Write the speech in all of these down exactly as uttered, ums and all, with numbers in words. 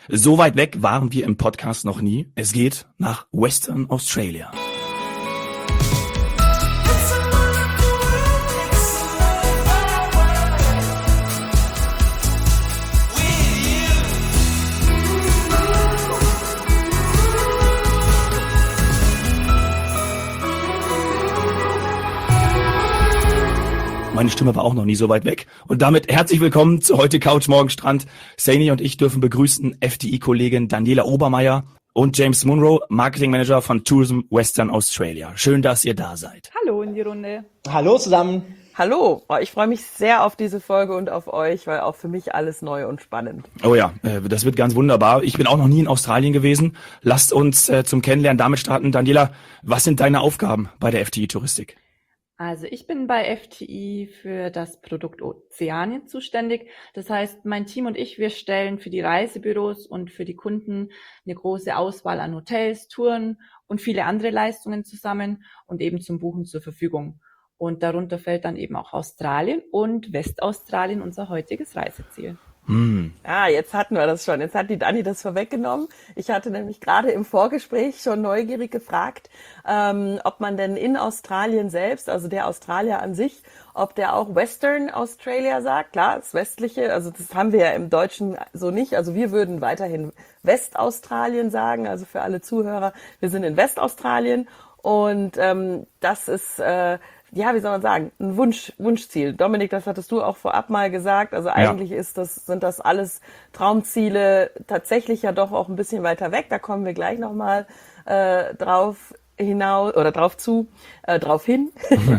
So weit weg waren wir im Podcast noch nie. Es geht nach Western Australia. Meine Stimme war auch noch nie so weit weg. Und damit herzlich willkommen zu heute Couch Morgen Strand. Saini und ich dürfen begrüßen F D I-Kollegin Daniela Obermeier und James Munro, Marketing Manager von Tourism Western Australia. Schön, dass ihr da seid. Hallo in die Runde. Hallo zusammen. Hallo. Oh, ich freue mich sehr auf diese Folge und auf euch, weil auch für mich alles neu und spannend. Oh ja, das wird ganz wunderbar. Ich bin auch noch nie in Australien gewesen. Lasst uns zum Kennenlernen damit starten. Daniela, was sind deine Aufgaben bei der F D I-Touristik? Also ich bin bei F T I für das Produkt Ozeanien zuständig. Das heißt, mein Team und ich, wir stellen für die Reisebüros und für die Kunden eine große Auswahl an Hotels, Touren und viele andere Leistungen zusammen und eben zum Buchen zur Verfügung. Und darunter fällt dann eben auch Australien und Westaustralien, unser heutiges Reiseziel. Hm. Ah, jetzt hatten wir das schon. Jetzt hat die Dani das vorweggenommen. Ich hatte nämlich gerade im Vorgespräch schon neugierig gefragt, ähm, ob man denn in Australien selbst, also der Australier an sich, ob der auch Western Australia sagt. Klar, das Westliche, also das haben wir ja im Deutschen so nicht. Also wir würden weiterhin Westaustralien sagen, also für alle Zuhörer, wir sind in Westaustralien und ähm, das ist... Äh, ja, wie soll man sagen, ein Wunsch, Wunschziel. Dominik, das hattest du auch vorab mal gesagt. Also eigentlich ja. ist das, sind das alles Traumziele, tatsächlich ja doch auch ein bisschen weiter weg. Da kommen wir gleich nochmal äh, drauf hinaus oder drauf zu, äh, drauf hin.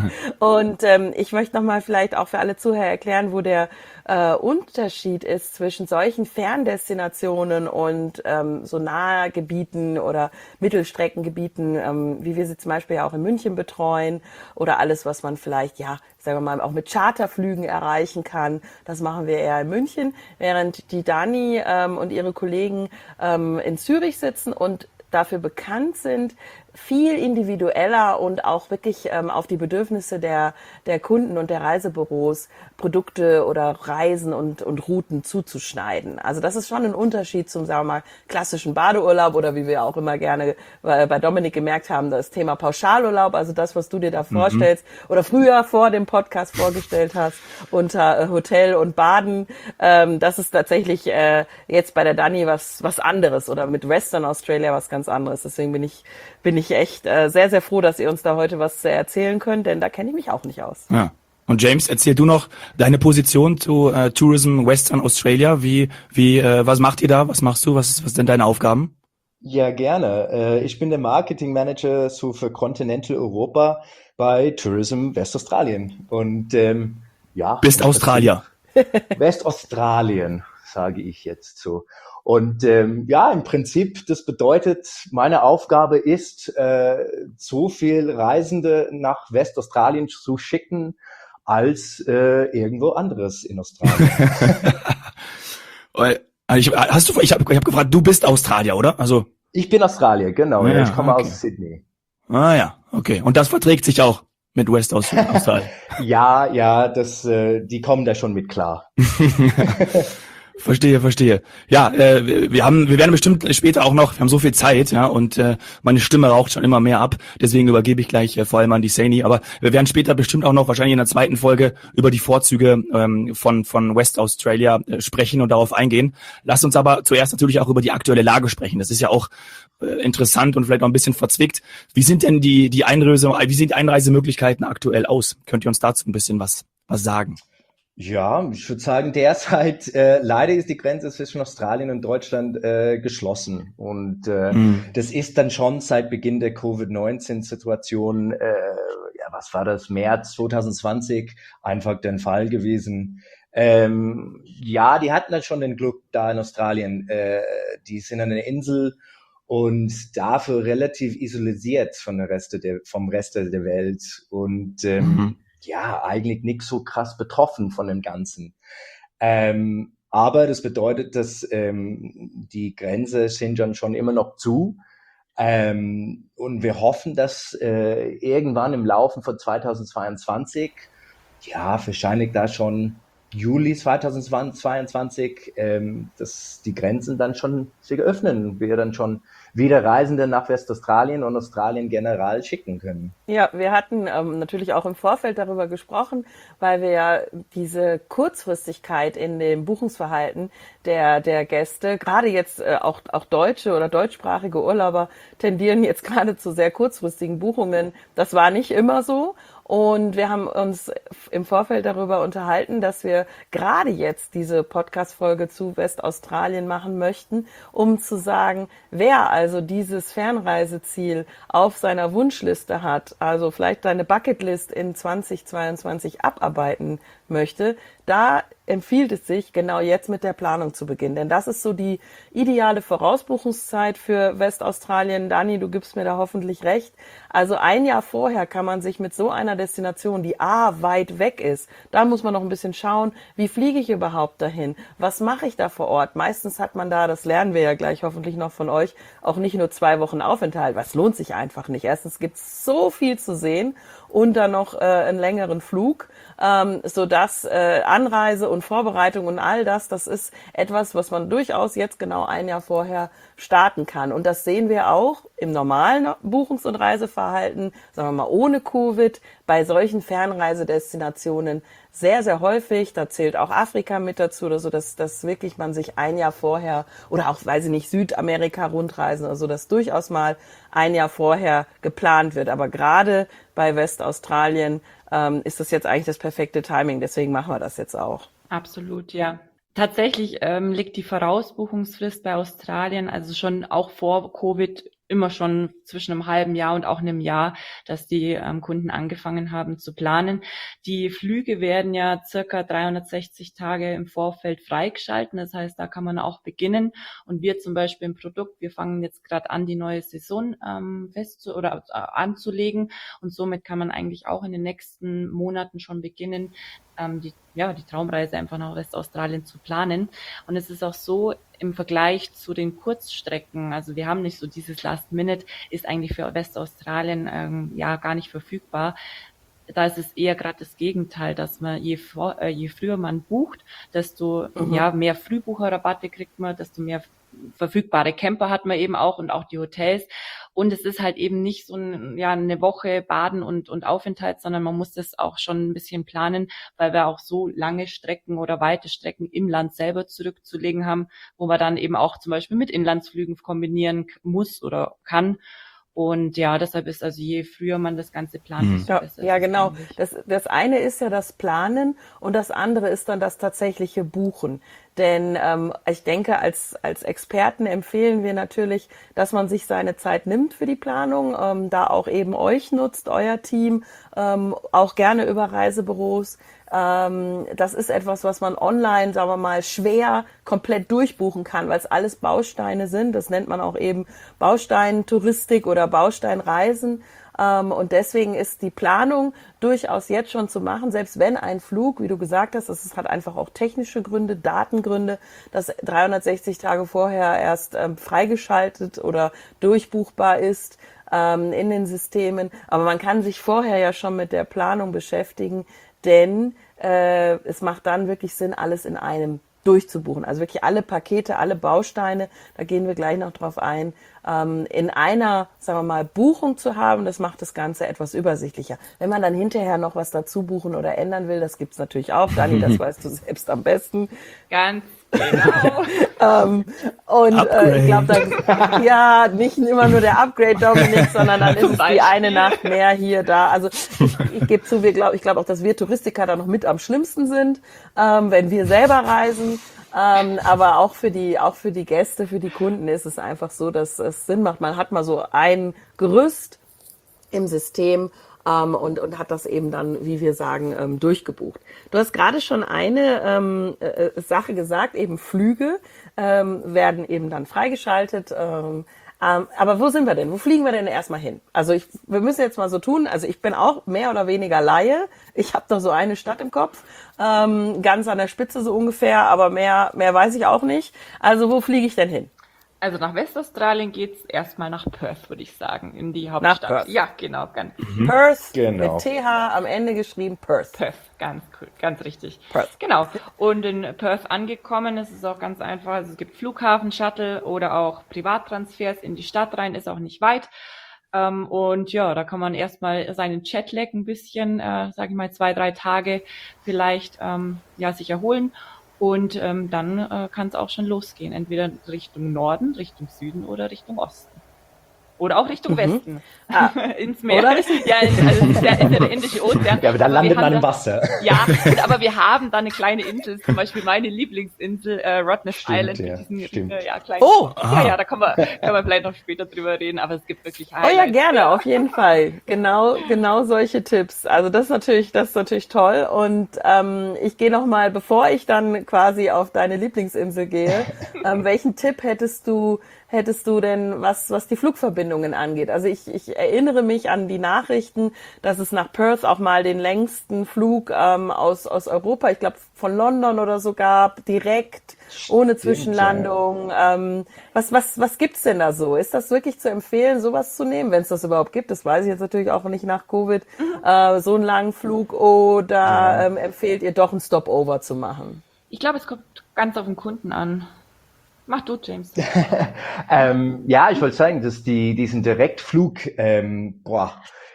Und ähm, ich möchte nochmal vielleicht auch für alle Zuhörer erklären, wo der äh, Unterschied ist zwischen solchen Ferndestinationen und ähm, so nahe Gebieten oder Mittelstreckengebieten, ähm, wie wir sie zum Beispiel ja auch in München betreuen oder alles, was man vielleicht, ja, sagen wir mal, auch mit Charterflügen erreichen kann. Das machen wir eher in München, während die Dani ähm, und ihre Kollegen ähm, in Zürich sitzen und dafür bekannt sind, viel individueller und auch wirklich ähm, auf die Bedürfnisse der der Kunden und der Reisebüros Produkte oder Reisen und und Routen zuzuschneiden. Also das ist schon ein Unterschied zum, sagen wir mal, klassischen Badeurlaub oder wie wir auch immer gerne bei, bei Dominik gemerkt haben, das Thema Pauschalurlaub, also das, was du dir da vorstellst mhm. oder früher vor dem Podcast vorgestellt hast unter äh, Hotel und Baden. Ähm, das ist tatsächlich äh, jetzt bei der Dani was was anderes oder mit Western Australia was ganz anderes. Deswegen bin ich bin ich echt äh, sehr, sehr froh, dass ihr uns da heute was äh, erzählen könnt, denn da kenne ich mich auch nicht aus. Ja. Und James, erzähl du noch deine Position zu äh, Tourism Western Australia. Wie, wie, äh, was macht ihr da? Was machst du? Was, was sind deine Aufgaben? Ja, gerne. Äh, ich bin der Marketing Manager so für Continental Europa bei Tourism Westaustralien. Und ähm, ja. Bist Australier. Westaustralien, sage ich jetzt so. Und ähm, ja, im Prinzip, das bedeutet, meine Aufgabe ist, äh, so viel Reisende nach Westaustralien zu schicken, als äh, irgendwo anderes in Australien. ich, hast du, ich habe ich hab gefragt, du bist Australier, oder? Also ich bin Australier, genau. Ja, ich komme okay. aus Sydney. Ah ja, okay. Und das verträgt sich auch mit Westaustralien? ja, ja, das, äh, die kommen da schon mit klar. Verstehe, verstehe. Ja, äh, wir haben, wir werden bestimmt später auch noch, wir haben so viel Zeit, ja, und äh, meine Stimme raucht schon immer mehr ab, deswegen übergebe ich gleich äh, vor allem an die Saini, aber wir werden später bestimmt auch noch wahrscheinlich in der zweiten Folge über die Vorzüge ähm, von von West Australia äh, sprechen und darauf eingehen. Lasst uns aber zuerst natürlich auch über die aktuelle Lage sprechen. Das ist ja auch äh, interessant und vielleicht auch ein bisschen verzwickt. Wie sind denn die die Einreise, wie sehen die Einreisemöglichkeiten aktuell aus? Könnt ihr uns dazu ein bisschen was was sagen? Ja, ich würde sagen, derzeit äh, leider ist die Grenze zwischen Australien und Deutschland äh, geschlossen. Und äh, mhm. das ist dann schon seit Beginn der Covid neunzehn Situation, äh, ja, was war das, März zwanzig zwanzig, einfach der Fall gewesen. Ähm, ja, die hatten dann schon den Glück da in Australien. Äh, die sind an einer Insel und dafür relativ isoliert von der Reste der, vom Rest der Welt. Und ähm, mhm. ja, eigentlich nicht so krass betroffen von dem Ganzen. Ähm, aber das bedeutet, dass ähm, die Grenze sind dann schon immer noch zu. Ähm, und wir hoffen, dass äh, irgendwann im Laufe von zwanzig zweiundzwanzig, ja, wahrscheinlich da schon Juli zweitausendzweiundzwanzig, ähm, dass die Grenzen dann schon sich öffnen, wir dann schon wieder Reisende nach Westaustralien und Australien generell schicken können. Ja, wir hatten ähm, natürlich auch im Vorfeld darüber gesprochen, weil wir ja diese Kurzfristigkeit in dem Buchungsverhalten der der Gäste, gerade jetzt äh, auch auch deutsche oder deutschsprachige Urlauber tendieren jetzt gerade zu sehr kurzfristigen Buchungen. Das war nicht immer so. Und wir haben uns im Vorfeld darüber unterhalten, dass wir gerade jetzt diese Podcast-Folge zu Westaustralien machen möchten, um zu sagen, wer also dieses Fernreiseziel auf seiner Wunschliste hat, also vielleicht seine Bucketlist in zweitausendzweiundzwanzig abarbeiten möchte, da empfiehlt es sich, genau jetzt mit der Planung zu beginnen. Denn das ist so die ideale Vorausbuchungszeit für Westaustralien. Dani, du gibst mir da hoffentlich recht. Also ein Jahr vorher kann man sich mit so einer Destination, die A, weit weg ist, da muss man noch ein bisschen schauen, wie fliege ich überhaupt dahin? Was mache ich da vor Ort? Meistens hat man da, das lernen wir ja gleich hoffentlich noch von euch, auch nicht nur zwei Wochen Aufenthalt. Was lohnt sich einfach nicht. Erstens gibt es so viel zu sehen und dann noch äh, einen längeren Flug, ähm, sodass äh, Anreise und Vorbereitung und all das, das ist etwas, was man durchaus jetzt genau ein Jahr vorher starten kann. Und das sehen wir auch im normalen Buchungs- und Reiseverhalten, sagen wir mal ohne Covid, bei solchen Fernreisedestinationen sehr, sehr häufig. Da zählt auch Afrika mit dazu oder so, dass, dass wirklich man sich ein Jahr vorher oder auch, weiß ich nicht, Südamerika-Rundreisen oder so, dass durchaus mal ein Jahr vorher geplant wird. Aber gerade bei Westaustralien ähm, ist das jetzt eigentlich das perfekte Timing. Deswegen machen wir das jetzt auch. Absolut, ja. Tatsächlich ähm, liegt die Vorausbuchungsfrist bei Australien, also schon auch vor Covid, immer schon zwischen einem halben Jahr und auch einem Jahr, dass die ähm, Kunden angefangen haben zu planen. Die Flüge werden ja circa dreihundertsechzig Tage im Vorfeld freigeschalten. Das heißt, da kann man auch beginnen. Und wir zum Beispiel im Produkt, wir fangen jetzt gerade an, die neue Saison ähm, fest oder äh, anzulegen. Und somit kann man eigentlich auch in den nächsten Monaten schon beginnen, ähm, die ja, die Traumreise einfach nach Westaustralien zu planen. Und es ist auch so, im Vergleich zu den Kurzstrecken, also wir haben nicht so dieses Last Minute, ist eigentlich für Westaustralien ähm, ja gar nicht verfügbar. Da ist es eher gerade das Gegenteil, dass man je, vor, äh, je früher man bucht, desto mhm. ja mehr Frühbucherrabatte kriegt man, desto mehr verfügbare Camper hat man eben auch und auch die Hotels. Und es ist halt eben nicht so ein, ja, eine Woche Baden und, und Aufenthalt, sondern man muss das auch schon ein bisschen planen, weil wir auch so lange Strecken oder weite Strecken im Land selber zurückzulegen haben, wo man dann eben auch zum Beispiel mit Inlandsflügen kombinieren muss oder kann. Und ja, deshalb ist also je früher man das Ganze plant, desto ja, besser. Ja, genau. Das, das eine ist ja das Planen und das andere ist dann das tatsächliche Buchen. Denn ähm, ich denke, als als Experten empfehlen wir natürlich, dass man sich seine Zeit nimmt für die Planung, ähm, da auch eben euch nutzt, euer Team, ähm, auch gerne über Reisebüros. Ähm, das ist etwas, was man online, sagen wir mal, schwer komplett durchbuchen kann, weil es alles Bausteine sind. Das nennt man auch eben Bausteinentouristik oder Bausteinreisen. Ähm, und deswegen ist die Planung durchaus jetzt schon zu machen, selbst wenn ein Flug, wie du gesagt hast, das hat einfach auch technische Gründe, Datengründe, dass dreihundertsechzig Tage vorher erst ähm, freigeschaltet oder durchbuchbar ist ähm, in den Systemen. Aber man kann sich vorher ja schon mit der Planung beschäftigen, denn äh, es macht dann wirklich Sinn, alles in einem durchzubuchen. Also wirklich alle Pakete, alle Bausteine, da gehen wir gleich noch drauf ein, ähm, in einer, sagen wir mal, Buchung zu haben, das macht das Ganze etwas übersichtlicher. Wenn man dann hinterher noch was dazu buchen oder ändern will, das gibt's natürlich auch. Dani, das weißt du selbst am besten. Ganz genau. ähm, und äh, ich glaube, dann, ja, nicht immer nur der Upgrade, Dominik, sondern dann ist es die eine Nacht mehr hier, da. Also ich, ich gebe zu, wir glaub, ich glaube auch, dass wir Touristiker da noch mit am schlimmsten sind, ähm, wenn wir selber reisen. Ähm, aber auch für die, auch für die Gäste, für die Kunden ist es einfach so, dass es Sinn macht. Man hat mal so ein Gerüst im System ähm, und, und hat das eben dann, wie wir sagen, ähm, durchgebucht. Du hast gerade schon eine ähm, äh, Sache gesagt, eben Flüge ähm, werden eben dann freigeschaltet. Ähm, ähm, aber wo sind wir denn? Wo fliegen wir denn erstmal hin? Also ich, wir müssen jetzt mal so tun, also ich bin auch mehr oder weniger Laie. Ich habe doch so eine Stadt im Kopf, ähm, ganz an der Spitze so ungefähr, aber mehr, mehr weiß ich auch nicht. Also wo fliege ich denn hin? Also nach Westaustralien geht's erstmal nach Perth, würde ich sagen, in die Hauptstadt. Nach Perth. Ja, genau, ganz Mhm. Perth Genau. mit T H am Ende geschrieben, Perth. Perth, ganz cool, ganz richtig. Perth. Genau. Und in Perth angekommen ist es auch ganz einfach. Also es gibt Flughafen-Shuttle oder auch Privattransfers in die Stadt rein, ist auch nicht weit. Ähm, und ja, da kann man erstmal seinen Jetlag ein bisschen, äh, sage ich mal, zwei, drei Tage vielleicht ähm, ja sich erholen. Und ähm, dann äh, kann es auch schon losgehen, entweder Richtung Norden, Richtung Süden oder Richtung Osten. Oder auch Richtung Mhm. Westen, Ah. ins Meer. Oder Richtung- Ja, in, also es ist ja, ist ja der Indische Ozean. Ja, aber da wir landet haben man im da- Wasser. Ja, gut, aber wir haben da eine kleine Insel, zum Beispiel meine Lieblingsinsel, äh, Rottnest Stimmt, Island, ja, mit diesen stimmt. äh, ja, kleinen. Oh, ja, ja, da kann man, kann man vielleicht noch später drüber reden, aber es gibt wirklich Oh Highlights. ja, gerne, auf jeden Fall. Genau, genau solche Tipps. Also das ist natürlich, das ist natürlich toll. Und ähm, ich gehe noch mal, bevor ich dann quasi auf deine Lieblingsinsel gehe, ähm, welchen Tipp hättest du, hättest du denn, was was die Flugverbindungen angeht? Also ich, ich erinnere mich an die Nachrichten, dass es nach Perth auch mal den längsten Flug ähm, aus aus Europa, ich glaube von London oder so gab, direkt ohne Zwischenlandung. Ähm, was, was, was gibt's denn da so? Ist das wirklich zu empfehlen, sowas zu nehmen, wenn es das überhaupt gibt? Das weiß ich jetzt natürlich auch nicht nach Covid. Äh, so einen langen Flug oder Ja. ähm, empfehlt ihr doch einen Stopover zu machen? Ich glaube, es kommt ganz auf den Kunden an. Mach du, James. Ähm, ja, ich wollte sagen, dass die, diesen Direktflug ähm, boah,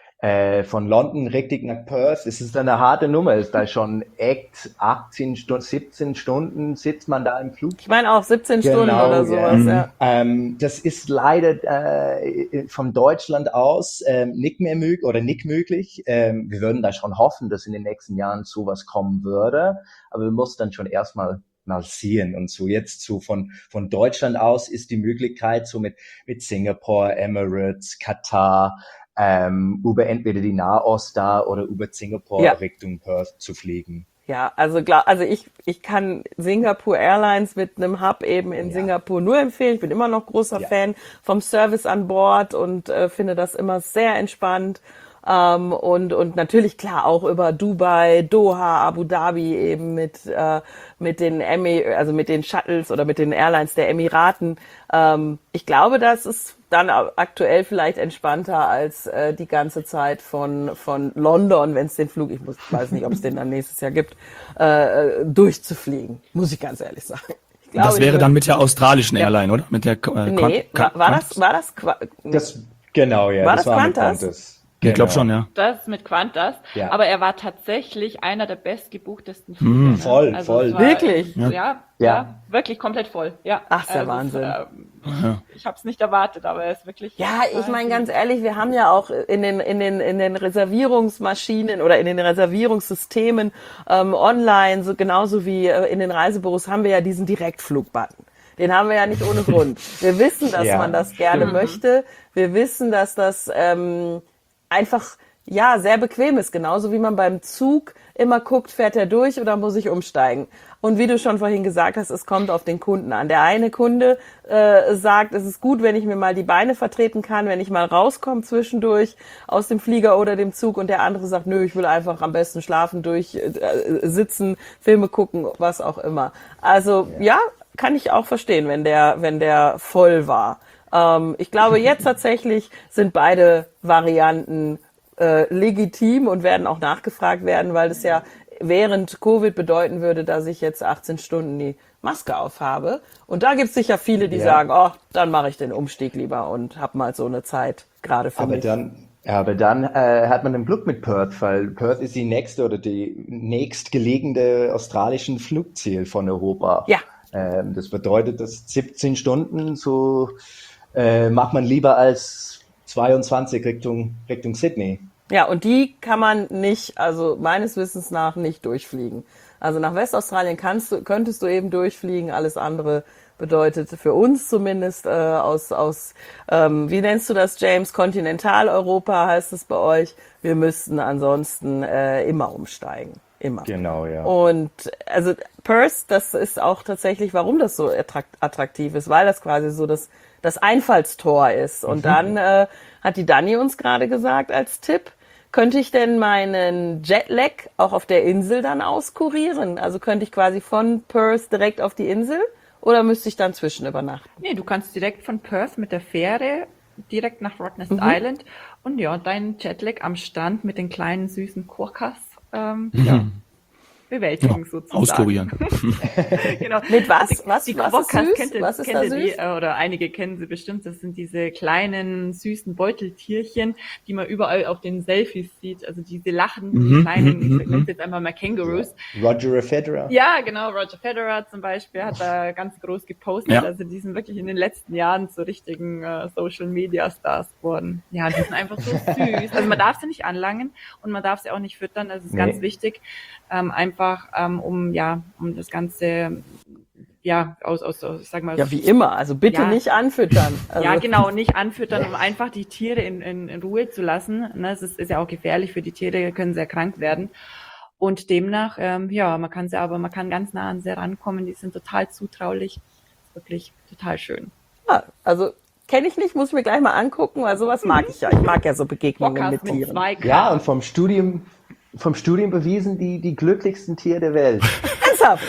äh, von London richtig nach Perth, es ist eine harte Nummer. Ist da schon echt achtzehn Stunden, siebzehn Stunden sitzt man da im Flug. Ich meine auch siebzehn Stunden oder sowas. ja. Ja. Ähm, das ist leider äh, von Deutschland aus ähm, nicht mehr möglich oder nicht möglich. Ähm, wir würden da schon hoffen, dass in den nächsten Jahren sowas kommen würde, aber wir mussten dann schon erstmal mal sehen und so. Jetzt so von von Deutschland aus ist die Möglichkeit so mit mit Singapore, Emirates, Katar ähm, über entweder die Nahost da oder über Singapore Ja. Richtung Perth zu fliegen. Ja, also glaub, also ich ich kann Singapore Airlines mit einem Hub eben in Ja. Singapur nur empfehlen. Ich bin immer noch großer Ja. Fan vom Service an Bord und äh, finde das immer sehr entspannt. Ähm, und und natürlich klar auch über Dubai, Doha, Abu Dhabi eben mit äh, mit den Emi, also mit den Shuttles oder mit den Airlines der Emiraten. Ähm, ich glaube, das ist dann aktuell vielleicht entspannter als äh, die ganze Zeit von von London, wenn es den Flug, ich muss, weiß nicht, ob es den dann nächstes Jahr gibt, äh, durchzufliegen. Muss ich ganz ehrlich sagen. Ich glaube, Das ich wäre würd- dann mit der australischen Airline, oder? Mit der äh, nee, Qan- war, war Qan- das war das Qua- Das genau, ja, War das, das war mit Qantas? Qantas. Ich glaube Genau. schon, ja. Das mit Qantas, Ja. aber er war tatsächlich einer der bestgebuchtesten Flüge. ne? Voll, Also voll. es war- Wirklich? Ja, ja, Ja. wirklich komplett voll. Ja. Ach, ist ja Also es, Wahnsinn. ähm, Ich habe es nicht erwartet, aber er ist wirklich. Ja, ich meine ganz ehrlich, wir haben ja auch in den in den in den Reservierungsmaschinen oder in den Reservierungssystemen ähm, online, so genauso wie äh, in den Reisebüros, haben wir ja diesen Direktflug-Button. Den haben wir ja nicht ohne Grund. Wir wissen, dass Ja, man das gerne stimmt. möchte. Wir wissen, dass das ähm, einfach ja sehr bequem ist, genauso wie man beim Zug immer guckt, fährt er durch oder muss ich umsteigen? Und wie du schon vorhin gesagt hast, es kommt auf den Kunden an. Der eine Kunde äh, sagt, es ist gut, wenn ich mir mal die Beine vertreten kann, wenn ich mal rauskomme zwischendurch aus dem Flieger oder dem Zug, und der andere sagt, nö, ich will einfach am besten schlafen, durch äh, sitzen, Filme gucken, was auch immer. Also ja, kann ich auch verstehen, wenn der wenn der voll war. Ähm, ich glaube, jetzt tatsächlich sind beide Varianten äh, legitim und werden auch nachgefragt werden, weil das ja während Covid bedeuten würde, dass ich jetzt achtzehn Stunden die Maske aufhabe. Und da gibt es sicher viele, die Ja. sagen, oh, dann mache ich den Umstieg lieber und hab mal so eine Zeit gerade für Aber mich. dann, aber dann äh, hat man ein Glück mit Perth, weil Perth ist die nächste oder die nächstgelegene australischen Flugziel von Europa. Ja. Ähm, das bedeutet, dass siebzehn Stunden so äh, macht man lieber als zweiundzwanzig Richtung Richtung Sydney. Ja, und die kann man nicht, also meines Wissens nach nicht durchfliegen. Also nach Westaustralien kannst du, könntest du eben durchfliegen, alles andere bedeutet für uns zumindest äh, aus, aus ähm, wie nennst du das, James, Kontinentaleuropa heißt es bei euch, wir müssten ansonsten äh, immer umsteigen, immer. Genau, ja. Und also Perth, das ist auch tatsächlich, warum das so attrakt- attraktiv ist, weil das quasi so das, das Einfallstor ist. Und dann äh, hat die Dani uns gerade gesagt als Tipp, könnte ich denn meinen Jetlag auch auf der Insel dann auskurieren? Also könnte ich quasi von Perth direkt auf die Insel oder müsste ich dann zwischen übernachten? Nee, du kannst direkt von Perth mit der Fähre direkt nach Rottnest Mhm. Island und ja, deinen Jetlag am Strand mit den kleinen süßen Quokkas ähm, Mhm. ja, bewältigen sozusagen. Auskurieren. Genau. Mit was? Die, Was, die was ist Quokkas süß? kennt ihr, Was ist kennt da ihr die, süß? äh, oder einige kennen sie bestimmt. Das sind diese kleinen, süßen Beuteltierchen, die man überall auf den Selfies sieht. Also diese lachenden, Mhm, kleinen, mhm, ich nenne mhm. es jetzt einfach mal Kangaroos. Roger Federer. Ja, genau. Roger Federer zum Beispiel hat da ganz groß gepostet. Ja. Also die sind wirklich in den letzten Jahren zu richtigen äh, Social Media Stars geworden. Ja, die sind einfach so süß. Also man darf sie nicht anlangen und man darf sie auch nicht füttern. Das ist Nee. ganz wichtig. Ähm, einfach ähm, um ja um das Ganze ja aus aus, aus ich sag mal Ja, wie immer. Also bitte Ja. nicht anfüttern. Also, ja, genau, nicht anfüttern, um einfach die Tiere in, in, in Ruhe zu lassen. Ne, es ist, ist ja auch gefährlich für die Tiere, können sehr krank werden. Und demnach, ähm, ja, man kann sie aber, man kann ganz nah an sie rankommen. Die sind total zutraulich, wirklich total schön. Ja, also kenne ich nicht, muss ich mir gleich mal angucken, weil sowas mag ich ja. Ich mag ja so Begegnungen Quokkas mit mit Tieren. zwei K. Ja, und vom Studium, vom Studium bewiesen, die, die glücklichsten Tiere der Welt. Ernsthaft?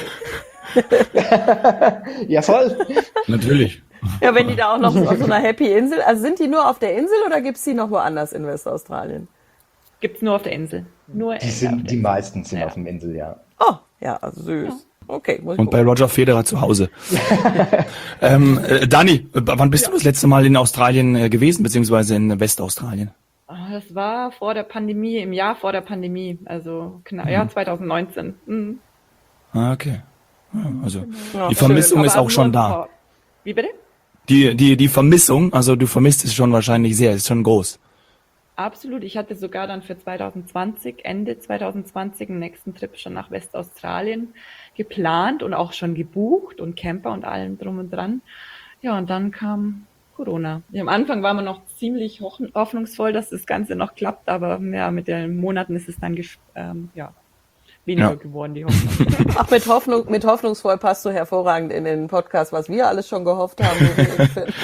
Ja, voll. Natürlich. Ja, wenn die da auch noch so auf so einer Happy Insel, also sind die nur auf der Insel oder gibt's die noch woanders in Westaustralien? Gibt's nur auf der Insel. Nur Die auf sind, der die Insel. meisten sind Ja. auf dem Insel, ja. Oh, ja, also süß. Okay, muss ich Und bei gucken. Roger Federer zu Hause. ähm, äh, Dani, äh, wann bist du das letzte Mal in Australien äh, gewesen, beziehungsweise in Westaustralien? Ah, Das war vor der Pandemie, im Jahr vor der Pandemie, also knapp, ja, zwanzig neunzehn. Mhm. Ah, okay. Ja, also Ja, die Vermissung Schön, ist aber auch schon nur ein da. paar- Wie bitte? Die, die, die Vermissung, also du vermisst es schon wahrscheinlich sehr, ist schon groß. Absolut. Ich hatte sogar dann für zwanzig zwanzig, Ende zwanzig zwanzig, einen nächsten Trip schon nach Westaustralien geplant und auch schon gebucht und Camper und allem drum und dran. Ja, und dann kam Corona. Ja, am Anfang war man noch ziemlich hoch- hoffnungsvoll, dass das Ganze noch klappt, aber ja, mit den Monaten ist es dann ges- ähm, ja, weniger Ja. geworden, die Hoffnung. Ach, mit Hoffnung, mit hoffnungsvoll passt du hervorragend in den Podcast, was wir alles schon gehofft haben. wo wir uns für-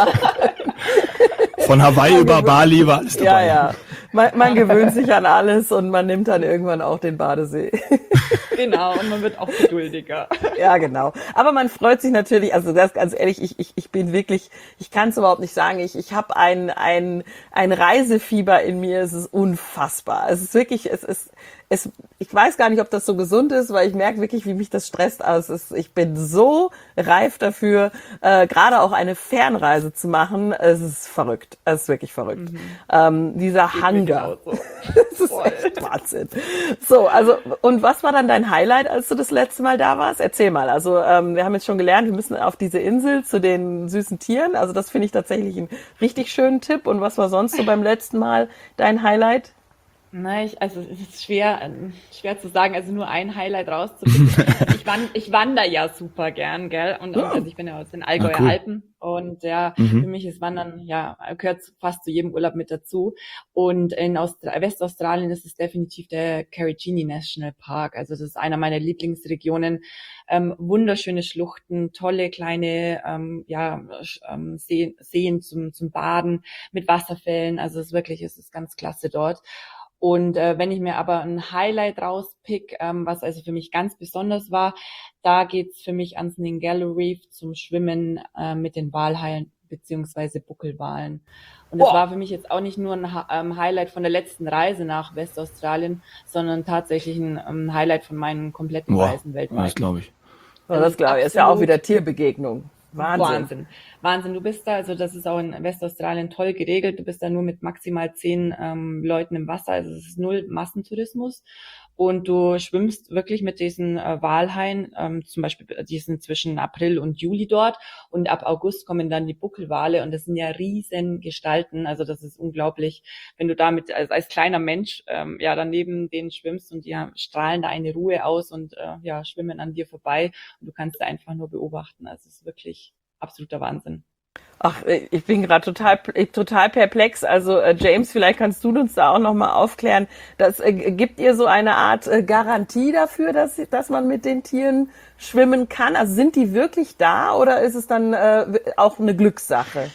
Von Hawaii über Bali war alles Ja, dabei. ja. Man, man gewöhnt sich an alles und man nimmt dann irgendwann auch den Badesee. Genau, und man wird auch geduldiger. Ja, genau. Aber man freut sich natürlich, also das ganz ehrlich, ich, ich, ich bin wirklich, ich kann es überhaupt nicht sagen, ich, ich habe ein, ein, ein Reisefieber in mir, es ist unfassbar. Es ist wirklich, es ist, es, ich weiß gar nicht, ob das so gesund ist, weil ich merke wirklich, wie mich das stresst. Also es ist, ich bin so reif dafür, äh, gerade auch eine Fernreise zu machen. Es ist verrückt. Es ist wirklich verrückt. Ähm, dieser Hunger. Genau so. Das ist echt Wahnsinn. So, also, und was war dann dein Highlight, als du das letzte Mal da warst? Erzähl mal. Also, ähm, wir haben jetzt schon gelernt, wir müssen auf diese Insel zu den süßen Tieren. Also, das finde ich tatsächlich einen richtig schönen Tipp. Und was war sonst so beim letzten Mal dein Highlight? Nein, ich, also es ist schwer, ähm, schwer zu sagen, also nur ein Highlight rauszupicken. ich, wan, ich wandere ja super gern, gell? Und Oh. also ich bin ja aus den Allgäuer Ah, cool. Alpen und ja, Mhm. für mich ist Wandern, ja, gehört fast zu jedem Urlaub mit dazu. Und in Austra- Westaustralien ist es definitiv der Carigini National Park. Also das ist einer meiner Lieblingsregionen. Ähm, wunderschöne Schluchten, tolle kleine ähm, ja, sch- ähm, Seen, Seen zum, zum Baden mit Wasserfällen. Also es ist wirklich, es ist ganz klasse dort. Und äh, wenn ich mir aber ein Highlight rauspick, ähm, was also für mich ganz besonders war, da geht's für mich ans Ningaloo Reef zum Schwimmen äh, mit den Walhaien beziehungsweise Buckelwalen. Und das Boah. war für mich jetzt auch nicht nur ein Ha- ähm, Highlight von der letzten Reise nach Westaustralien, sondern tatsächlich ein ähm, Highlight von meinen kompletten Boah, Reisen weltweit. das glaube ich. Ja, das glaube ich, ist ja auch Absolut. wieder Tierbegegnung. Wahnsinn. Wahnsinn. Wahnsinn. Du bist da, also das ist auch in Westaustralien toll geregelt. Du bist da nur mit maximal zehn ähm, Leuten im Wasser. Also es ist null Massentourismus. Und du schwimmst wirklich mit diesen äh, Walhaien, ähm, zum Beispiel, die sind zwischen April und Juli dort. Und ab August kommen dann die Buckelwale. Und das sind ja riesen Gestalten. Also das ist unglaublich, wenn du damit als, als kleiner Mensch ähm, ja daneben denen schwimmst und die ja, strahlen da eine Ruhe aus und äh, ja schwimmen an dir vorbei. Und du kannst da einfach nur beobachten. Also es ist wirklich absoluter Wahnsinn. Ach, ich bin gerade total, total perplex. Also äh, James, vielleicht kannst du uns da auch noch mal aufklären. Das äh, gibt ihr so eine Art äh, Garantie dafür, dass dass man mit den Tieren schwimmen kann? Also sind die wirklich da oder ist es dann äh, auch eine Glückssache?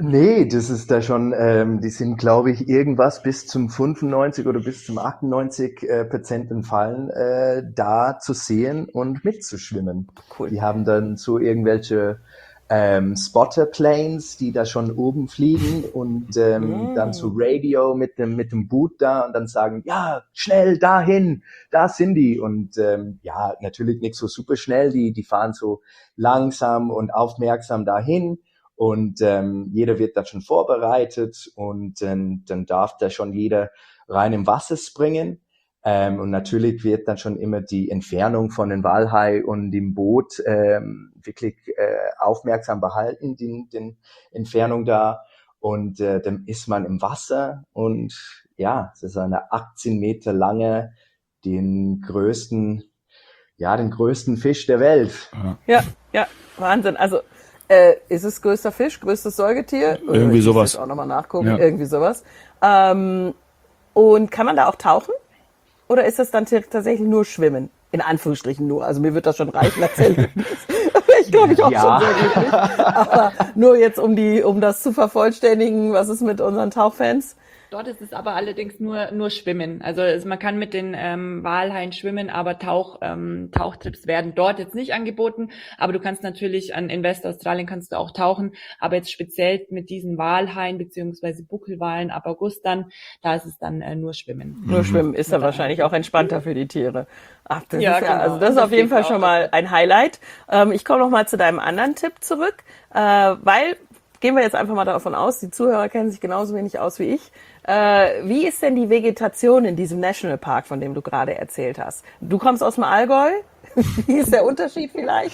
Nee, das ist da schon, ähm, die sind, glaube ich, irgendwas bis zum fünfundneunzig oder bis zum achtundneunzig äh, Prozent in Fallen äh, da zu sehen und mitzuschwimmen. Cool. Die haben dann so irgendwelche ähm, Spotter-Planes, die da schon oben fliegen und ähm, mm. dann so Radio mit dem mit dem Boot da und dann sagen, ja, schnell dahin, da sind die. Und ähm, ja, natürlich nicht so super schnell, die die fahren so langsam und aufmerksam dahin. Und ähm, jeder wird da schon vorbereitet und ähm, dann darf da schon jeder rein im Wasser springen. Ähm, und natürlich wird dann schon immer die Entfernung von den Walhai und dem Boot ähm, wirklich äh, aufmerksam behalten, die, die Entfernung da. Und äh, dann ist man im Wasser und ja, es ist eine achtzehn Meter lange, den größten, ja, den größten Fisch der Welt. Ja, ja, Wahnsinn. Also Äh, ist es größter Fisch, größtes Säugetier? Irgendwie ich sowas. Ich auch nochmal nachgucken, Ja. irgendwie sowas. Ähm, und kann man da auch tauchen? Oder ist das dann t- tatsächlich nur Schwimmen? In Anführungsstrichen nur. Also mir wird das schon reichen, erzähl ich glaube ich auch Ja. schon sehr glücklich. Aber nur jetzt, um die, um das zu vervollständigen, was ist mit unseren Tauchfans? Dort ist es aber allerdings nur nur Schwimmen. Also es, man kann mit den ähm, Walhaien schwimmen, aber Tauch ähm, Tauchtrips werden dort jetzt nicht angeboten. Aber du kannst natürlich an in Westaustralien kannst du auch tauchen, aber jetzt speziell mit diesen Walhaien beziehungsweise Buckelwalen ab August dann, da ist es dann äh, nur Schwimmen. Nur Schwimmen ist dann Ja. wahrscheinlich auch entspannter für die Tiere. Ach, das Ja, ist ja, genau. also das ist Das auf jeden geht Fall auch. schon mal ein Highlight. Ähm, ich komme noch mal zu deinem anderen Tipp zurück, äh, weil gehen wir jetzt einfach mal davon aus, die Zuhörer kennen sich genauso wenig aus wie ich. Äh, wie ist denn die Vegetation in diesem Nationalpark, von dem du gerade erzählt hast? Du kommst aus dem Allgäu. Wie ist der Unterschied vielleicht?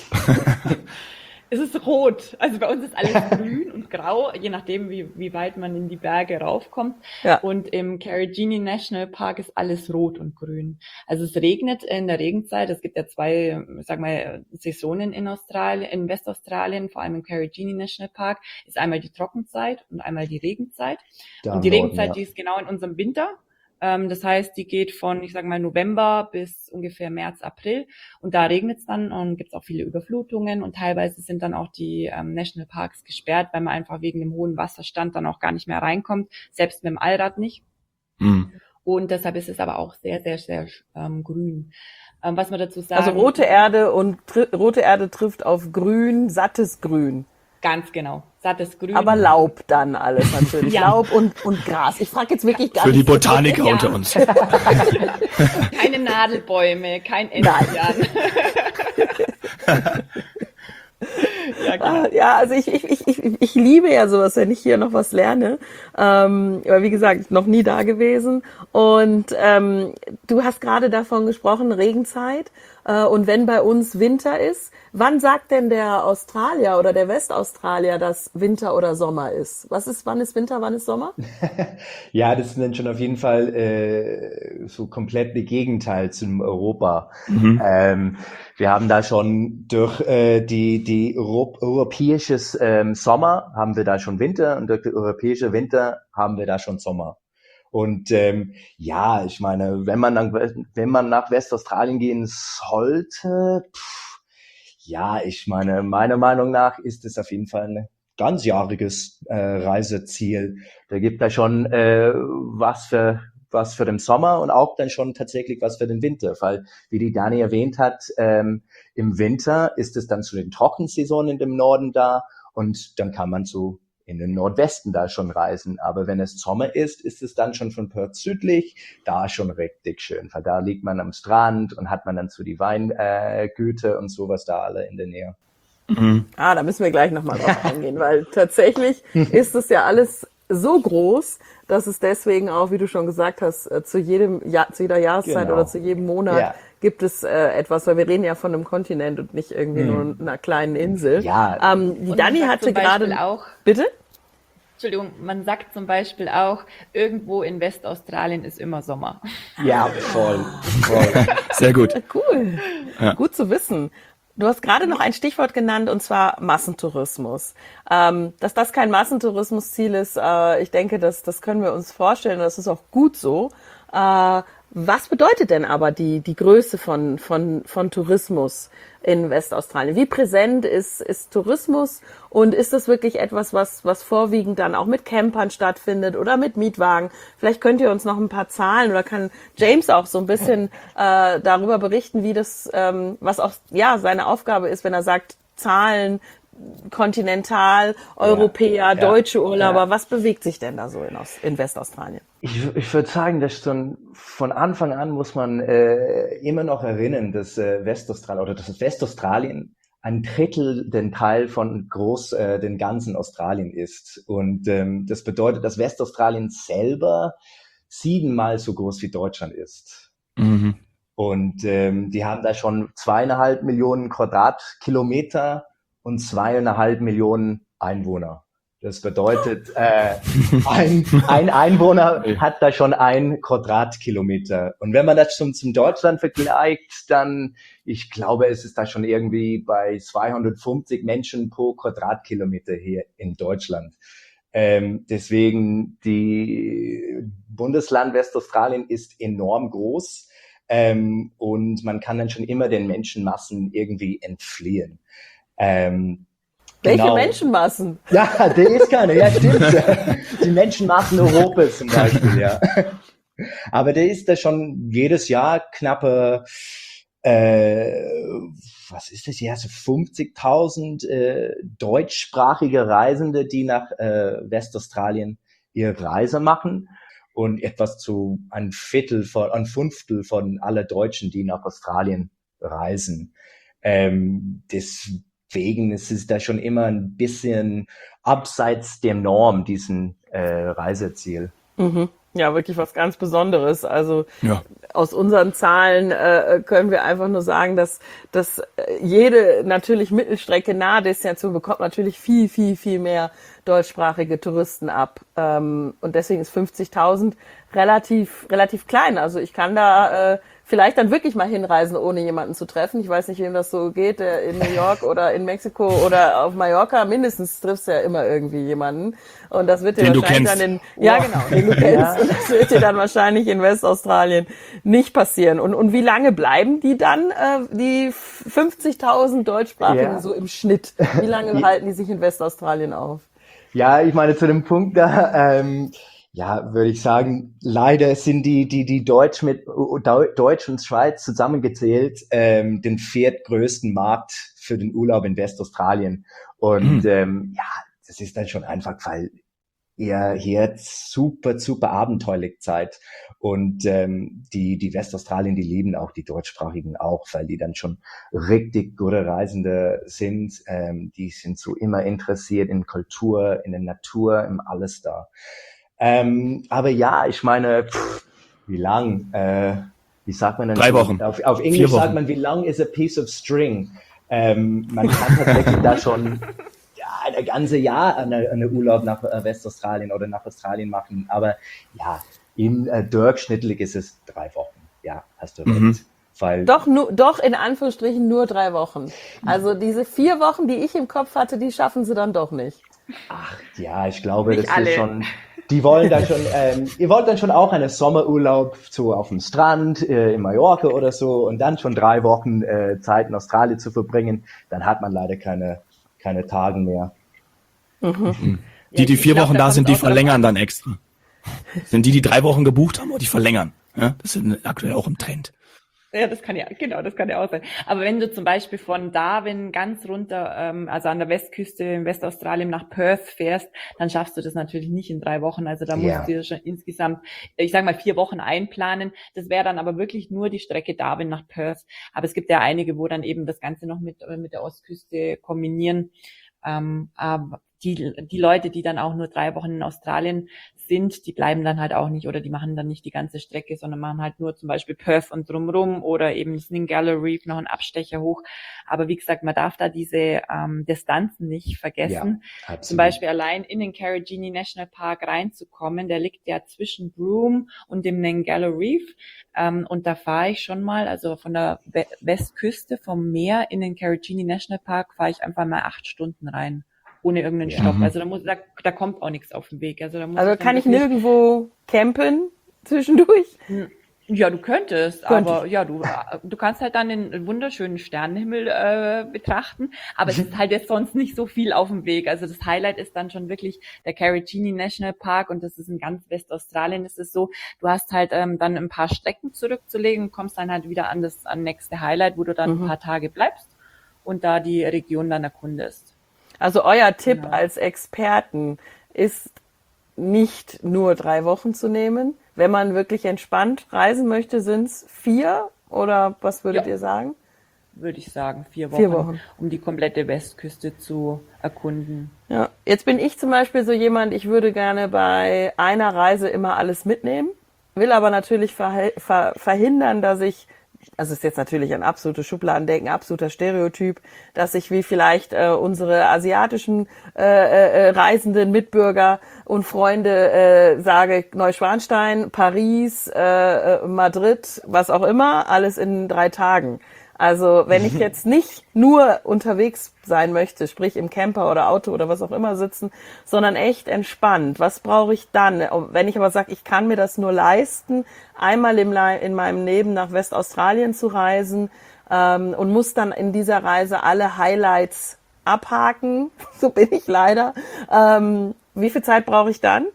Es ist rot. Also bei uns ist alles grün und grau, je nachdem, wie, wie weit man in die Berge raufkommt. Ja. Und im Karijini National Park ist alles rot und grün. Also es regnet in der Regenzeit. Es gibt ja zwei, sag mal, Saisonen in Australien, in Westaustralien, vor allem im Karijini National Park, ist einmal die Trockenzeit und einmal die Regenzeit. Da und die im Norden, Regenzeit, ja. die ist genau in unserem Winter. Ähm, das heißt, die geht von, ich sag mal, November bis ungefähr März, April. Und da regnet es dann und gibt es auch viele Überflutungen. Und teilweise sind dann auch die ähm, Nationalparks gesperrt, weil man einfach wegen dem hohen Wasserstand dann auch gar nicht mehr reinkommt. Selbst mit dem Allrad nicht. Mhm. Und deshalb ist es aber auch sehr, sehr, sehr ähm, grün. Ähm, was man dazu sagen... Also rote Erde und tri- rote Erde trifft auf grün, sattes Grün. Ganz genau. Sattes Grün. Aber Laub dann alles natürlich. Ja. Laub und, und Gras. Ich frage jetzt wirklich ganz... Für die Botaniker Ja. unter uns. Keine Nadelbäume, kein Enzian. Ja, genau. Ah, ja, also ich, ich, ich, ich, ich liebe ja sowas, wenn ich hier noch was lerne. Ähm, aber wie gesagt, noch nie da gewesen. Und ähm, du hast gerade davon gesprochen, Regenzeit. Äh, und wenn bei uns Winter ist, wann sagt denn der Australier oder der Westaustralier, dass Winter oder Sommer ist? Was ist, wann ist Winter, wann ist Sommer? Ja, das sind dann schon auf jeden Fall äh, so komplett das Gegenteil zum Europa. Mhm. Ähm, wir haben da schon durch äh, die die Euro europäisches ähm, Sommer haben wir da schon Winter und durch die europäische Winter haben wir da schon Sommer. Und ähm, ja, ich meine, wenn man dann, wenn man nach Westaustralien gehen sollte, pff, ja, ich meine, meiner Meinung nach ist es auf jeden Fall ein ganzjähriges äh, Reiseziel. Da gibt da schon äh, was für was für den Sommer und auch dann schon tatsächlich was für den Winter, weil, wie die Dani erwähnt hat, ähm, im Winter ist es dann zu den Trockensaison im Norden da und dann kann man so in den Nordwesten da schon reisen. Aber wenn es Sommer ist, ist es dann schon von Perth südlich, da schon richtig schön, weil da liegt man am Strand und hat man dann so die Weingüter äh, Güter und sowas da alle in der Nähe. Mhm. Ah, da müssen wir gleich nochmal drauf eingehen, weil tatsächlich ist es ja alles so groß, dass es deswegen auch, wie du schon gesagt hast, äh, zu jedem Jahr, zu jeder Jahreszeit Genau. oder zu jedem Monat Ja. gibt es äh, etwas, weil wir reden ja von einem Kontinent und nicht irgendwie nur einer kleinen Insel. Ja. Ähm, die Und man Dani sagt hatte zum Beispiel gerade auch, bitte? Entschuldigung, man sagt zum Beispiel auch, irgendwo in Westaustralien ist immer Sommer. Ja, voll, voll. Sehr gut. Cool. Ja. Gut zu wissen. Du hast gerade noch ein Stichwort genannt, und zwar Massentourismus. Ähm, dass das kein Massentourismusziel ist, äh, ich denke, das, das können wir uns vorstellen, das ist auch gut so. Äh, Was bedeutet denn aber die, die Größe von, von, von Tourismus in Westaustralien? Wie präsent ist, ist Tourismus und ist das wirklich etwas, was, was vorwiegend dann auch mit Campern stattfindet oder mit Mietwagen? Vielleicht könnt ihr uns noch ein paar Zahlen oder kann James auch so ein bisschen äh, darüber berichten, wie das, ähm, was auch ja seine Aufgabe ist, wenn er sagt, Zahlen, Kontinental, Europäer, ja, deutsche Urlauber, ja. Was bewegt sich denn da so in, in Westaustralien? Ich, ich würde sagen, dass schon von Anfang an muss man äh, immer noch erinnern, dass äh, Westaustralien oder dass Westaustralien ein Drittel den Teil von groß äh, den ganzen Australien ist. Und ähm, das bedeutet, dass Westaustralien selber siebenmal so groß wie Deutschland ist. Mhm. Und ähm, die haben da schon zweieinhalb Millionen Quadratkilometer und zweieinhalb Millionen Einwohner. Das bedeutet, äh, ein, ein Einwohner hat da schon ein Quadratkilometer. Und wenn man das zum, zum Deutschland vergleicht, dann, ich glaube, es ist da schon irgendwie bei zweihundertfünfzig Menschen pro Quadratkilometer hier in Deutschland. Ähm, deswegen, die Bundesland Westaustralien ist enorm groß. Ähm, und man kann dann schon immer den Menschenmassen irgendwie entfliehen. Ähm, Welche genau. Menschenmassen? Ja, der ist keine, ja stimmt. Die Menschenmassen Europas zum Beispiel, ja. Aber der ist da schon jedes Jahr knappe, äh, was ist das, ja, so fünfzigtausend äh, deutschsprachige Reisende, die nach äh, Westaustralien ihre Reise machen. Und etwas zu ein Viertel von, ein Fünftel von aller Deutschen, die nach Australien reisen. Ähm, deswegen ist es da schon immer ein bisschen abseits der Norm, diesen äh, Reiseziel. Mhm. Ja, wirklich was ganz Besonderes. Also ja. Aus unseren Zahlen äh, können wir einfach nur sagen, dass, dass jede natürlich Mittelstrecke Nahdestination bekommt natürlich viel, viel, viel mehr deutschsprachige Touristen ab. Ähm, und deswegen ist fünfzigtausend relativ, relativ klein. Also ich kann da äh, vielleicht dann wirklich mal hinreisen, ohne jemanden zu treffen. Ich weiß nicht, wem das so geht, der in New York oder in Mexiko oder auf Mallorca. Mindestens triffst du ja immer irgendwie jemanden. Und das wird dir den wahrscheinlich dann in, ja genau, den du kennst. Ja. Und das wird dir dann wahrscheinlich in Westaustralien nicht passieren. Und, und wie lange bleiben die dann, äh, die fünfzigtausend Deutschsprachigen ja. so im Schnitt? Wie lange halten die sich in Westaustralien auf? Ja, ich meine, zu dem Punkt da, ähm, ja, würde ich sagen, leider sind die, die, die Deutsch mit, Deutsch und Schweiz zusammengezählt, ähm, den viertgrößten Markt für den Urlaub in Westaustralien. Und, mhm. ähm, ja, das ist dann schon einfach, weil ihr hier jetzt super, super abenteuerlich Zeit. Und, ähm, die, die Westaustralien, die lieben auch die Deutschsprachigen auch, weil die dann schon richtig gute Reisende sind. Ähm, die sind so immer interessiert in Kultur, in der Natur, in alles da. Ähm, aber ja, ich meine, pff, wie lang, äh, wie sagt man denn? Drei Wochen. Auf, auf Englisch sagt man, wie lang is a piece of string? Ähm, man kann tatsächlich da schon ja, ein ganze Jahr eine, eine Urlaub nach äh, Westaustralien oder nach Australien machen. Aber ja, im äh, durchschnittlich ist es drei Wochen. Ja, hast du recht. Mhm. Weil doch, nur, doch in Anführungsstrichen nur drei Wochen. Also diese vier Wochen, die ich im Kopf hatte, die schaffen sie dann doch nicht. Ach ja, ich glaube, nicht das alle. ist schon... Die wollen dann schon, ähm, ihr wollt dann schon auch einen Sommerurlaub so auf dem Strand äh, in Mallorca oder so und dann schon drei Wochen äh, Zeit in Australien zu verbringen, dann hat man leider keine keine Tage mehr. Mhm. Die, die vier glaub, Wochen da sind, die verlängern dann extra. Sind die, die drei Wochen gebucht haben, oder die verlängern. Ja, das ist aktuell auch im Trend. Ja, das kann ja, genau, das kann ja auch sein. Aber wenn du zum Beispiel von Darwin ganz runter, ähm, also an der Westküste in Westaustralien nach Perth fährst, dann schaffst du das natürlich nicht in drei Wochen. Also da musst yeah. du dir schon insgesamt, ich sag mal, vier Wochen einplanen. Das wäre dann aber wirklich nur die Strecke Darwin nach Perth. Aber es gibt ja einige, wo dann eben das Ganze noch mit, mit der Ostküste kombinieren. Ähm, aber die, die Leute, die dann auch nur drei Wochen in Australien sind, die bleiben dann halt auch nicht oder die machen dann nicht die ganze Strecke, sondern machen halt nur zum Beispiel Perth und drumrum oder eben Ningaloo Reef noch einen Abstecher hoch. Aber wie gesagt, man darf da diese ähm, Distanzen nicht vergessen. Ja, zum Beispiel allein in den Karijini National Park reinzukommen, der liegt ja zwischen Broome und dem Ningaloo Reef. Ähm, und da fahre ich schon mal, also von der We- Westküste vom Meer in den Karijini National Park fahre ich einfach mal acht Stunden rein. Ohne irgendeinen ja. Stopp. Also da muss, da, da kommt auch nichts auf den Weg. Also, da muss also ich kann ich nirgendwo campen zwischendurch? Ja, du könntest, Könnte aber ja, du du kannst halt dann den wunderschönen Sternenhimmel äh, betrachten, aber es ist halt jetzt sonst nicht so viel auf dem Weg. Also das Highlight ist dann schon wirklich der Karijini National Park und das ist in ganz Westaustralien. Ist es so, du hast halt ähm, dann ein paar Strecken zurückzulegen und kommst dann halt wieder an das an nächste Highlight, wo du dann Mhm. ein paar Tage bleibst und da die Region dann erkundest. Also euer Tipp Genau. als Experten ist nicht nur drei Wochen zu nehmen. Wenn man wirklich entspannt reisen möchte, sind es vier oder was würdet Ja. ihr sagen? Würde ich sagen, vier Wochen, Vier Wochen. um die komplette Westküste zu erkunden. Ja, jetzt bin ich zum Beispiel so jemand, ich würde gerne bei einer Reise immer alles mitnehmen, will aber natürlich verhe- ver verhindern, dass ich, also ist jetzt natürlich ein absolutes Schubladendenken, absoluter Stereotyp, dass ich wie vielleicht äh, unsere asiatischen äh, äh, reisenden Mitbürger und Freunde äh, sage, Neuschwanstein, Paris, äh, äh, Madrid, was auch immer, alles in drei Tagen. Also wenn ich jetzt nicht nur unterwegs sein möchte, sprich im Camper oder Auto oder was auch immer sitzen, sondern echt entspannt, was brauche ich dann? Wenn ich aber sage, ich kann mir das nur leisten, einmal im Le- in meinem Leben nach Westaustralien zu reisen ähm, und muss dann in dieser Reise alle Highlights abhaken, so bin ich leider. Ähm, wie viel Zeit brauche ich dann?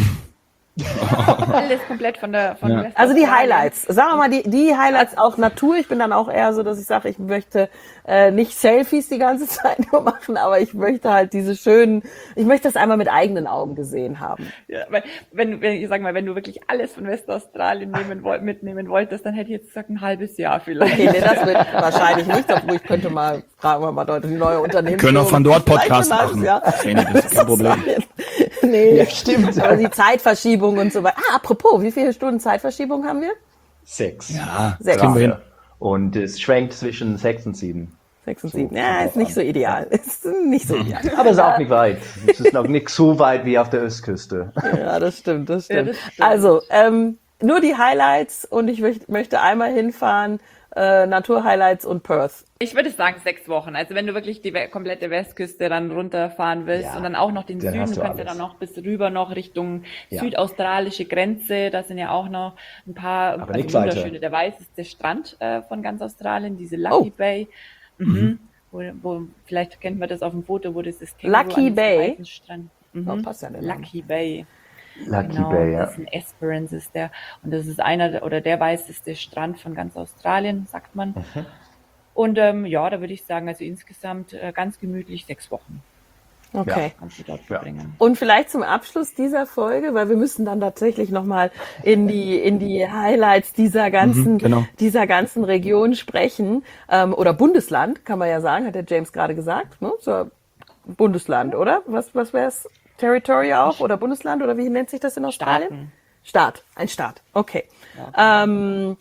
Alles komplett von der von Ja. Westaustralien. Also die Highlights, sagen wir mal die, die Highlights auch Natur. Ich bin dann auch eher so, dass ich sage, ich möchte äh, nicht Selfies die ganze Zeit nur machen, aber ich möchte halt diese schönen, ich möchte das einmal mit eigenen Augen gesehen haben. Ja, weil wenn, wenn ich sag mal, wenn du wirklich alles von Westaustralien nehmen woll, mitnehmen wolltest, dann hätte ich jetzt gesagt ein halbes Jahr vielleicht. Okay, nee, das wird wahrscheinlich nicht, obwohl ich könnte mal, fragen wir mal Leute, die neue Unternehmen. Wir können auch von dort Podcast Vielleicht ein machen. halbes Jahr. Nee, das ist kein Problem. Nee, Ja, stimmt. aber die Zeitverschiebung und so weiter. Ah, apropos, wie viele Stunden Zeitverschiebung haben wir? Sechs. Ja, Sechs. kriegen wir hin. Und es schwenkt zwischen sechs und sieben. Sechs und So, sieben. Ja, kommt ist nicht drauf so ideal. Ist nicht so ideal. Aber es ist auch nicht weit. Es ist noch nicht so weit wie auf der Östküste. Ja, das stimmt, das Ja, stimmt. das stimmt. Also, ähm, nur die Highlights und ich möcht, möchte einmal hinfahren, äh, Naturhighlights und Perth. Ich würde sagen sechs Wochen. Also wenn du wirklich die we- komplette Westküste dann runterfahren willst Ja, und dann auch noch den dann Süden, hast du du kannst ja alles. dann noch bis rüber noch Richtung Ja. südaustralische Grenze. Da sind ja auch noch ein paar, Aber also nicht weiter. wunderschöne, der weißeste Strand äh, von ganz Australien, diese Lucky Oh. Bay. Mhm. Wo, wo, vielleicht kennt man das auf dem Foto, wo das ist Känguru Lucky an diesem Bay? weißen Strand. Mhm. Oh, passt ja der Name. Lucky Bay. Lucky Genau, Bay, ja. das ist ein Esperance ist der. Und das ist einer der- oder der weißeste Strand von ganz Australien, sagt man. Mhm. Und ähm, ja, da würde ich sagen, also insgesamt äh, ganz gemütlich sechs Wochen Okay. kannst du dort Ja. verbringen. Und vielleicht zum Abschluss dieser Folge, weil wir müssen dann tatsächlich nochmal in die, in die Highlights dieser ganzen, Mhm, genau. dieser ganzen Region sprechen, ähm, oder Bundesland, kann man ja sagen, hat der James gerade gesagt, ne? So, Bundesland, oder? Was, was wär's? Territory auch? Oder Bundesland? Oder wie nennt sich das in Australien? Staaten. Staat, ein Staat, okay. Ja, Ähm,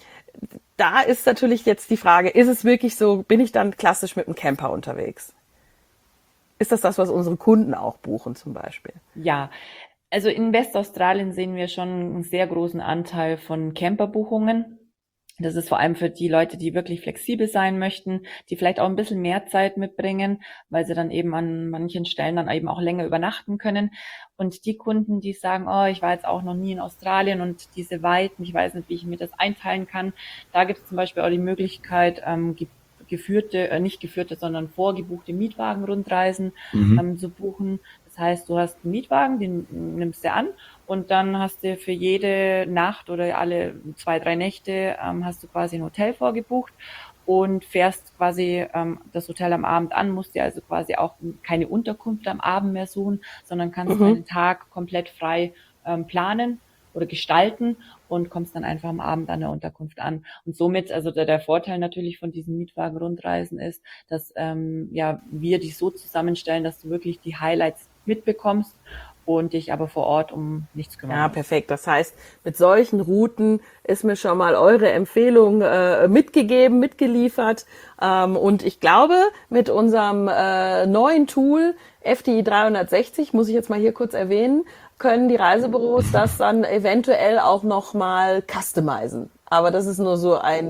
da ist natürlich jetzt die Frage, ist es wirklich so, bin ich dann klassisch mit dem Camper unterwegs? Ist das das, was unsere Kunden auch buchen zum Beispiel? Ja, also in Westaustralien sehen wir schon einen sehr großen Anteil von Camperbuchungen. Das ist vor allem für die Leute, die wirklich flexibel sein möchten, die vielleicht auch ein bisschen mehr Zeit mitbringen, weil sie dann eben an manchen Stellen dann eben auch länger übernachten können. Und die Kunden, die sagen, oh, ich war jetzt auch noch nie in Australien und diese Weiten, ich weiß nicht, wie ich mir das einteilen kann. Da gibt es zum Beispiel auch die Möglichkeit, ähm, ge- geführte, äh, nicht geführte, sondern vorgebuchte Mietwagen-Rundreisen Mhm. ähm, zu buchen. Das heißt, du hast einen Mietwagen, den nimmst du an und dann hast du für jede Nacht oder alle zwei, drei Nächte ähm, hast du quasi ein Hotel vorgebucht und fährst quasi ähm, das Hotel am Abend an, musst dir also quasi auch keine Unterkunft am Abend mehr suchen, sondern kannst Mhm. deinen Tag komplett frei ähm, planen oder gestalten und kommst dann einfach am Abend an der Unterkunft an. Und somit, also der, der Vorteil natürlich von diesen Mietwagen-Rundreisen ist, dass ähm, ja wir die so zusammenstellen, dass du wirklich die Highlights mitbekommst und dich aber vor Ort um nichts kümmern Ja, musst. perfekt. Das heißt, mit solchen Routen ist mir schon mal eure Empfehlung äh, mitgegeben, mitgeliefert. Ähm, und ich glaube, mit unserem äh, neuen Tool F D I dreihundertsechzig, muss ich jetzt mal hier kurz erwähnen, können die Reisebüros das dann eventuell auch noch mal customizen. Aber das ist nur so ein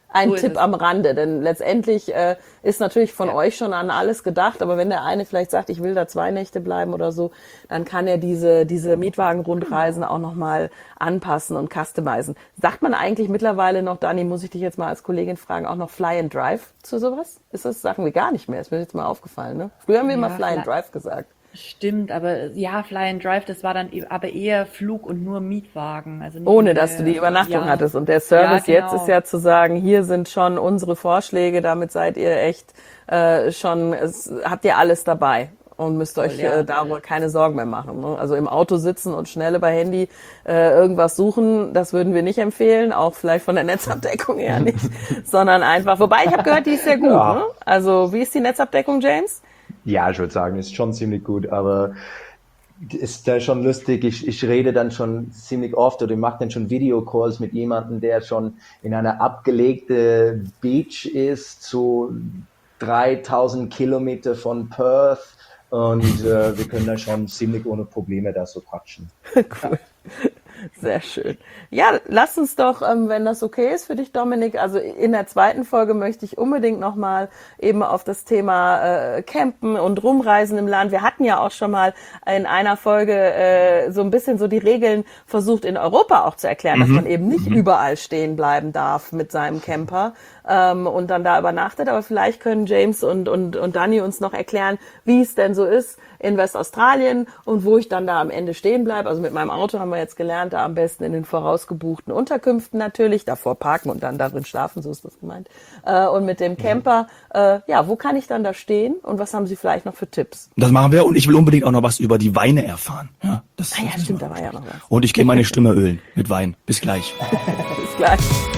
Ein So ist Tipp es. am Rande, denn letztendlich äh, ist natürlich von Ja. euch schon an alles gedacht, aber wenn der eine vielleicht sagt, ich will da zwei Nächte bleiben oder so, dann kann er diese diese Mietwagen-Rundreisen auch nochmal anpassen und customizen. Sagt man eigentlich mittlerweile noch, Dani, muss ich dich jetzt mal als Kollegin fragen, auch noch Fly and Drive zu sowas? Ist das, sagen wir gar nicht mehr, ist mir jetzt mal aufgefallen, ne? Früher haben wir Ja, immer Fly and Fly- Drive gesagt. Stimmt, aber ja, Fly and Drive, das war dann e- aber eher Flug und nur Mietwagen. Also nicht Ohne mit dass du die der- Übernachtung ja. hattest. Und der Service Ja, jetzt genau. ist ja zu sagen, hier sind schon unsere Vorschläge, damit seid ihr echt äh, schon, es, habt ihr alles dabei und müsst euch ja. äh, darüber keine Sorgen mehr machen. Ne? Also im Auto sitzen und schnell über Handy äh, irgendwas suchen, das würden wir nicht empfehlen, auch vielleicht von der Netzabdeckung her nicht, sondern einfach, wobei ich habe gehört, die ist sehr gut. Ja. Ne? Also wie ist die Netzabdeckung, James? Ja, ich würde sagen, ist schon ziemlich gut, aber ist da schon lustig. Ich, ich rede dann schon ziemlich oft oder ich mache dann schon Videocalls mit jemandem, der schon in einer abgelegten Beach ist, so dreitausend Kilometer von Perth, und äh, wir können da schon ziemlich ohne Probleme da so quatschen. Cool. Sehr schön. Ja, lass uns doch, ähm, wenn das okay ist für dich, Dominik, also in der zweiten Folge möchte ich unbedingt nochmal eben auf das Thema äh, Campen und Rumreisen im Land. Wir hatten ja auch schon mal in einer Folge äh, so ein bisschen so die Regeln versucht in Europa auch zu erklären, dass man eben nicht überall stehen bleiben darf mit seinem Camper ähm, und dann da übernachtet. Aber vielleicht können James und, und, und Dani uns noch erklären, wie es denn so ist in Westaustralien und wo ich dann da am Ende stehen bleibe. Also mit meinem Auto haben wir jetzt gelernt, da am besten in den vorausgebuchten Unterkünften natürlich, davor parken und dann darin schlafen, so ist das gemeint. Äh, und mit dem Camper, äh, ja, wo kann ich dann da stehen und was haben Sie vielleicht noch für Tipps? Das machen wir und ich will unbedingt auch noch was über die Weine erfahren. Ja, das, Ah ja, das stimmt, müssen da wir. war ja noch was. Und ich gehe meine Stimme ölen mit Wein. Bis gleich. Bis gleich.